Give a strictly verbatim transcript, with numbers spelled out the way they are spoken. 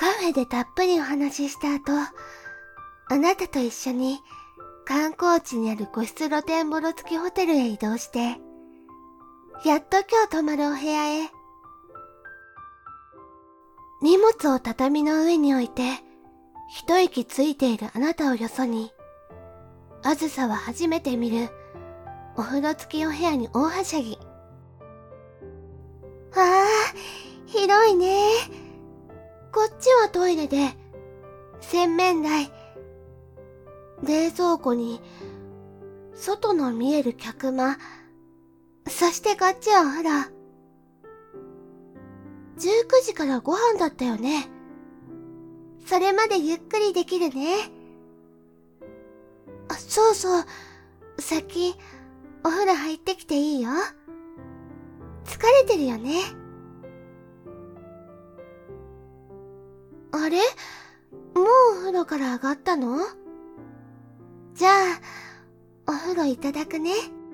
カフェでたっぷりお話しした後、あなたと一緒に観光地にある個室露天風呂付きホテルへ移動して、やっと今日泊まるお部屋へ。荷物を畳の上に置いて、一息ついているあなたをよそに、あずさは初めて見るお風呂付きお部屋に大はしゃぎ。ああ、広いね。こっちはトイレで、洗面台、冷蔵庫に、外の見える客間、そしてこっちはお風呂。じゅうくじからご飯だったよね。それまでゆっくりできるね。あ、そうそう。先、お風呂入ってきていいよ。疲れてるよね。あれ？もうお風呂から上がったの？じゃあ、お風呂いただくね。